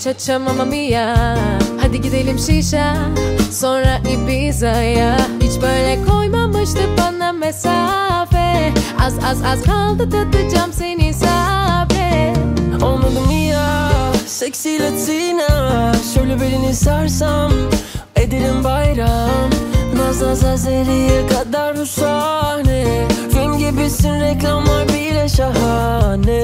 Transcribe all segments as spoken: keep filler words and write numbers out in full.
Cha-cha mamma mia. Hadi gidelim şişe, sonra Ibiza'ya. Hiç böyle koymamıştı bana mesafe. Az az az kaldı, tadacağım seni, sabret. Olmadı mı ya seksi Latina? Şöyle belini sarsam ederim bayram. Naz naz naz nereye kadar bu sahne? Film gibisin, reklamlar bile şahane.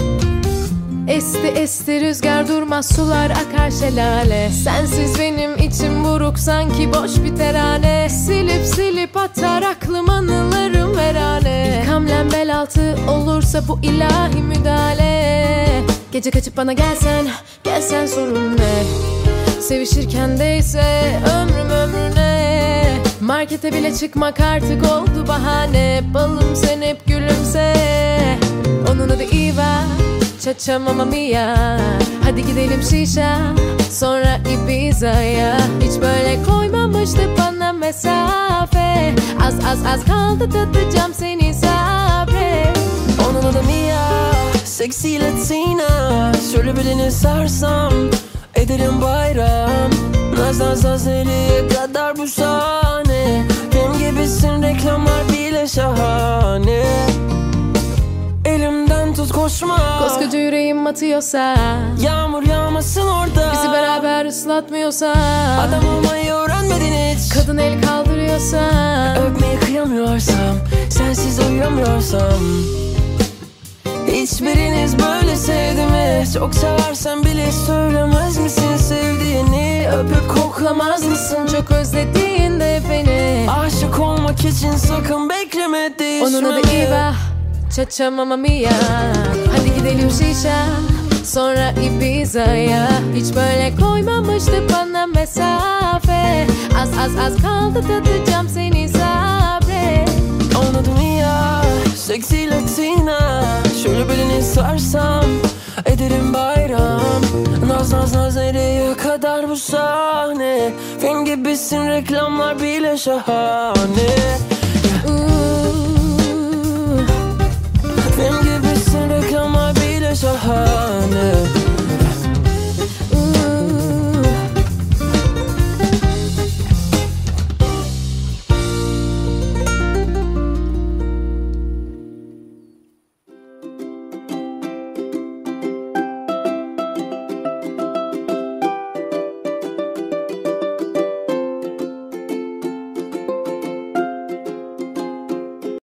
Esti esti rüzgar, durmaz sular akar şelale. Sensiz benim içim buruk, sanki boş bir terane. Silip silip atar aklım anılarım verane. İlk hamlem bel altı olursa bu ilahi müdahale. Gece kaçıp bana gelsen, gelsen sorun ne? Sevişirken deyse ömrüm ömrüne. Markete bile çıkmak artık oldu bahane. Balım sen hep gülümse. Onun adı Eva, cha-cha mamma mia. Hadi gidelim şişe, sonra Ibiza'ya. Hiç böyle koymamıştı bana mesafe. Az az az kaldı, tadacağım seni, sabret. Onun adı Mia, seksi Latina. Şöyle belini sarsam ederim bayram. Naz naz naz nereye kadar bu sahne? Film gibisin, reklamlar bile şahane. Elimden tut, koşma. Koskoca yüreğim atıyorsa, yağmur yağmasın orada. bizi beraber ıslatmıyorsa, adam olmayı öğrenmedin hiç. kadın el kaldırıyorsa, öpmeye kıyamıyorsam, sensiz uyuyamıyorsam. Hiçbiriniz böyle sevdi mi? Çok seversen bile söylemez misin sevdiğini? Öpüp koklamaz mısın çok özlediğinde beni? Aşık olmak için sakın bekleme, değişmeme. Onun adı Eva, cha-cha mamma mia. Hadi gidelim şişe, sonra Ibiza'ya. Hiç böyle koymamıştı bana mesafe. Az az az kaldı, tadacağım seni, sabret. Onun adı Mia, seksi Latina. Şöyle belini sarsam ederim bayram. Naz naz naz nereye kadar bu sahne? Film gibisin, reklamlar bile şahane.